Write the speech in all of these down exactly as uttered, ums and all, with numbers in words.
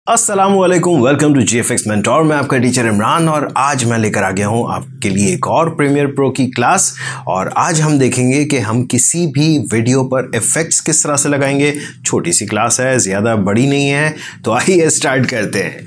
अस्सलामुअलैकुम, welcome to GFX mentor. मैं आपका टीचर इमरान और आज मैं लेकर आ गया हूं आपके लिए एक और प्रीमियर प्रो की क्लास। और आज हम देखेंगे कि हम किसी भी वीडियो पर इफेक्ट्स किस तरह से लगाएंगे। छोटी सी क्लास है, ज़्यादा बड़ी नहीं है, तो आइए स्टार्ट करते हैं।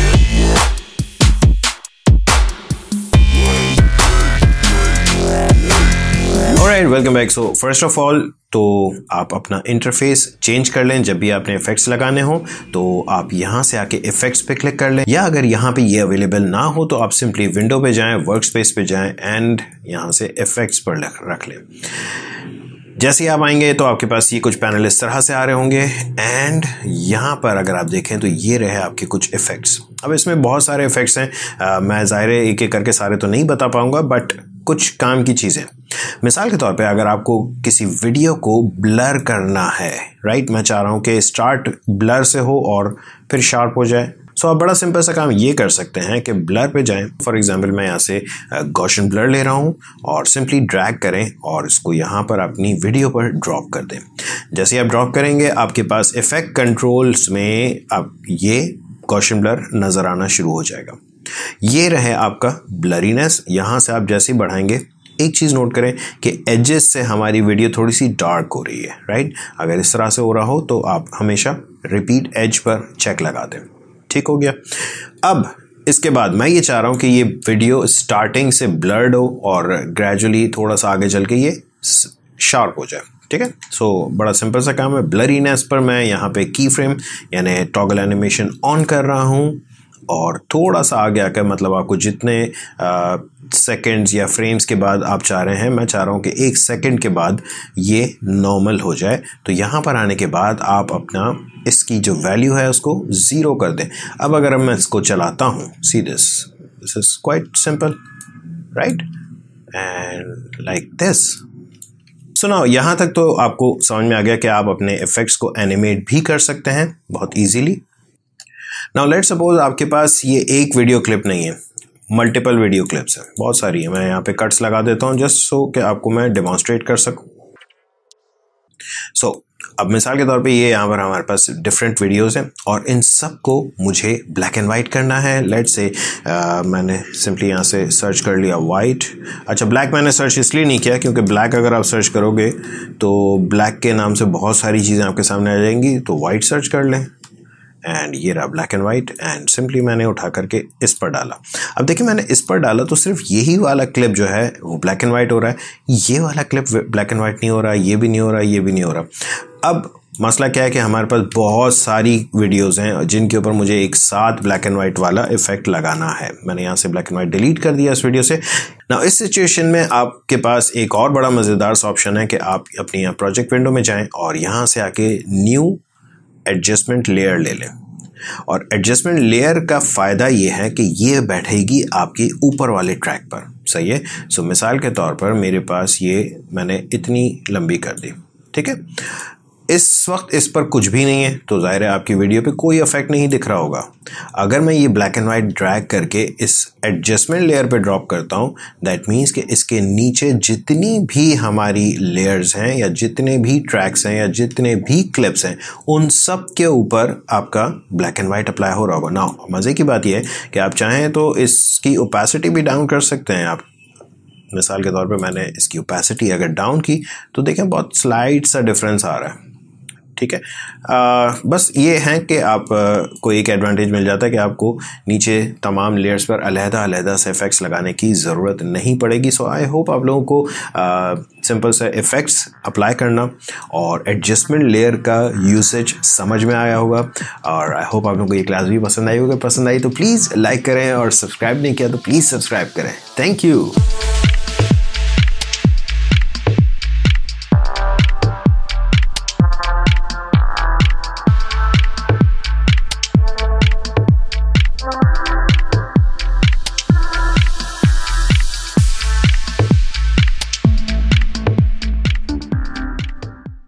Alright, welcome back. So first of all तो आप अपना इंटरफेस चेंज कर लें। जब भी आपने इफेक्ट्स लगाने हो तो आप यहाँ से आके इफेक्ट्स पे क्लिक कर लें, या अगर यहाँ पे ये अवेलेबल ना हो तो आप सिंपली विंडो पे जाएं, वर्क स्पेस पे जाएं एंड यहाँ से इफेक्ट्स पर रख लें। जैसे ही आप आएंगे तो आपके पास ये कुछ पैनल इस तरह से आ रहे होंगे एंड यहाँ पर अगर आप देखें तो ये रहे आपके कुछ इफेक्ट्स। अब इसमें बहुत सारे इफेक्ट्स हैं, आ, मैं ज़ाहिर है एक एक करके सारे तो नहीं बता पाऊँगा, बट कुछ काम की चीज़ें। मिसाल के तौर पे अगर आपको किसी वीडियो को ब्लर करना है, राइट, मैं चाह रहा हूँ कि स्टार्ट ब्लर से हो और फिर शार्प हो जाए, सो आप बड़ा सिंपल सा काम ये कर सकते हैं कि ब्लर पे जाएं। फॉर एग्जांपल मैं यहाँ से गॉसियन ब्लर ले रहा हूँ और सिंपली ड्रैग करें और इसको यहाँ पर अपनी वीडियो पर ड्रॉप कर दें। जैसे आप ड्रॉप करेंगे आपके पास इफेक्ट कंट्रोल्स में अब ये गॉसियन ब्लर नज़र आना शुरू हो जाएगा। ये रहे आपका ब्लरीनेस। यहाँ से आप जैसे ही बढ़ाएंगे, एक चीज़ नोट करें कि एजेस से हमारी वीडियो थोड़ी सी डार्क हो रही है, राइट। अगर इस तरह से हो रहा हो तो आप हमेशा रिपीट एज पर चेक लगा दें। ठीक हो गया। अब इसके बाद मैं ये चाह रहा हूँ कि ये वीडियो स्टार्टिंग से ब्लर्ड हो और ग्रेजुअली थोड़ा सा आगे चल के ये शार्प हो जाए। ठीक है, सो so, बड़ा सिंपल सा काम है। ब्लरीनेस पर मैं यहाँ पे की फ्रेम यानी टॉगल एनिमेशन ऑन कर रहा हूँ और थोड़ा सा आगे आकर, मतलब आपको जितने सेकंड्स या फ्रेम्स के बाद आप चाह रहे हैं, मैं चाह रहा हूँ कि एक सेकंड के बाद ये नॉर्मल हो जाए। तो यहाँ पर आने के बाद आप अपना इसकी जो वैल्यू है उसको ज़ीरो कर दें। अब अगर मैं इसको चलाता हूँ, see this this is quite simple, right, and like this. So now यहाँ तक तो आपको समझ में आ गया कि आप अपने इफ़ेक्ट्स को एनिमेट भी कर सकते हैं बहुत ईजीली। नाउ लेट्स सपोज आपके पास ये एक वीडियो क्लिप नहीं है, मल्टीपल वीडियो क्लिप्स हैं, बहुत सारी है। मैं यहाँ पे कट्स लगा देता हूँ जस्ट सो कि आपको मैं डेमोन्स्ट्रेट कर सकूँ। सो so, अब मिसाल के तौर पे ये यहाँ पर हमारे पास डिफरेंट वीडियोस हैं और इन सब को मुझे ब्लैक एंड वाइट करना है। लेट्स से मैंने सिंपली यहाँ से सर्च कर लिया वाइट। अच्छा, ब्लैक मैंने सर्च इसलिए नहीं किया क्योंकि ब्लैक अगर आप सर्च करोगे तो ब्लैक के नाम से बहुत सारी चीज़ें आपके सामने आ जाएंगी, तो वाइट सर्च कर लें एंड ये रहा black and white and simply मैंने उठा करके इस पर डाला। अब देखिए मैंने इस पर डाला तो सिर्फ यही वाला क्लिप जो है वो ब्लैक एंड वाइट हो रहा है, ये वाला क्लिप ब्लैक एंड वाइट नहीं हो रहा, ये भी नहीं हो रहा, ये भी नहीं हो रहा। अब मसला क्या है कि हमारे पास बहुत सारी वीडियोस हैं जिनके ऊपर मुझे एक साथ ब्लैक एंड वाइट वाला इफेक्ट लगाना है। मैंने यहाँ से ब्लैक एंड वाइट डिलीट कर दिया इस वीडियो से। ना इस सिचुएशन में आपके पास एक और बड़ा मज़ेदार सा ऑप्शन है कि आप अपनी यहाँ प्रोजेक्ट विंडो में जाएँ और यहाँ से आके न्यू एडजस्टमेंट लेयर ले लें। और एडजस्टमेंट लेयर का फ़ायदा ये है कि ये बैठेगी आपके ऊपर वाले ट्रैक पर, सही है। सो so, मिसाल के तौर पर मेरे पास ये मैंने इतनी लंबी कर दी, ठीक है। इस वक्त इस पर कुछ भी नहीं है तो ज़ाहिर है आपकी वीडियो पे कोई इफेक्ट नहीं दिख रहा होगा। अगर मैं ये ब्लैक एंड वाइट ड्रैग करके इस एडजस्टमेंट लेयर पे ड्रॉप करता हूँ, दैट मीन्स कि इसके नीचे जितनी भी हमारी लेयर्स हैं या जितने भी ट्रैक्स हैं या जितने भी क्लिप्स हैं, उन सब के ऊपर आपका ब्लैक एंड वाइट अप्लाई हो रहा होगा। ना मज़े की बात यह है कि आप चाहें तो इसकी ओपेसिटी भी डाउन कर सकते हैं। आप मिसाल के तौर पे मैंने इसकी ओपेसिटी अगर डाउन की तो देखें बहुत स्लाइड सा डिफरेंस आ रहा है, ठीक है। आ, बस ये है कि आप आ, को एक एडवांटेज मिल जाता है कि आपको नीचे तमाम लेयर्स पर अलहदा अलहदा से इफ़ेक्ट्स लगाने की ज़रूरत नहीं पड़ेगी। सो आई होप आप लोगों को आ, सिंपल से इफ़ेक्ट्स अप्लाई करना और एडजस्टमेंट लेयर का यूसेज समझ में आया होगा। और आई होप आप लोगों को ये क्लास भी पसंद आई होगी। पसंद आई तो प्लीज़ लाइक करें और सब्सक्राइब नहीं किया तो प्लीज़ सब्सक्राइब करें। Thank you.